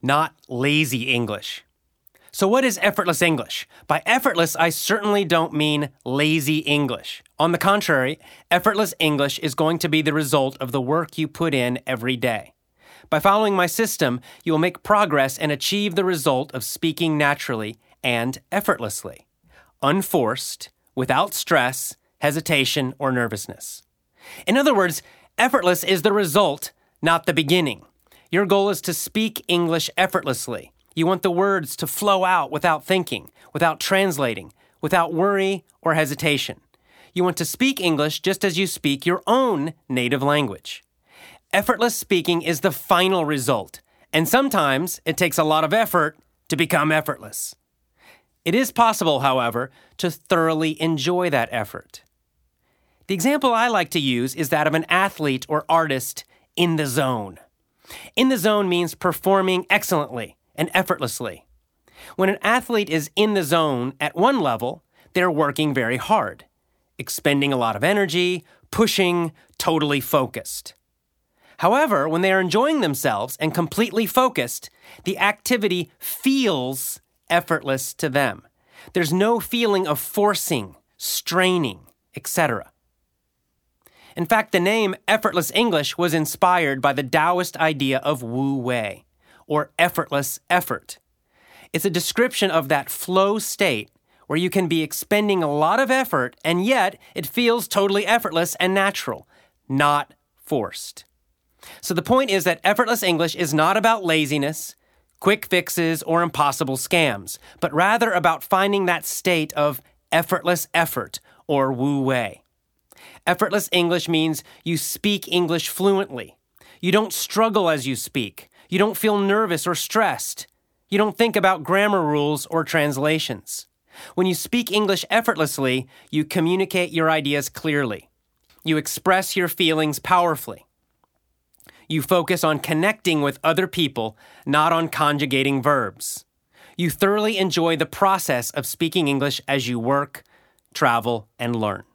not lazy English. So what is effortless English? By effortless, I certainly don't mean lazy English. On the contrary, effortless English is going to be the result of the work you put in every day. By following my system, you will make progress and achieve the result of speaking naturally and effortlessly, unforced, without stress, hesitation, or nervousness. In other words, effortless is the result, not the beginning. Your goal is to speak English effortlessly. You want the words to flow out without thinking, without translating, without worry or hesitation. You want to speak English just as you speak your own native language. Effortless speaking is the final result, and sometimes it takes a lot of effort to become effortless. It is possible, however, to thoroughly enjoy that effort. The example I like to use is that of an athlete or artist in the zone. In the zone means performing excellently and effortlessly. When an athlete is in the zone at one level, they're working very hard, expending a lot of energy, pushing, totally focused. However, when they are enjoying themselves and completely focused, the activity feels effortless to them. There's no feeling of forcing, straining, etc. In fact, the name effortless English was inspired by the Taoist idea of Wu Wei, or effortless effort. It's a description of that flow state where you can be expending a lot of effort and yet it feels totally effortless and natural, not forced. So the point is that effortless English is not about laziness, quick fixes, or impossible scams, but rather about finding that state of effortless effort, or Wu Wei. Effortless English means you speak English fluently. You don't struggle as you speak. You don't feel nervous or stressed. You don't think about grammar rules or translations. When you speak English effortlessly, you communicate your ideas clearly. You express your feelings powerfully. You focus on connecting with other people, not on conjugating verbs. You thoroughly enjoy the process of speaking English as you work, travel, and learn.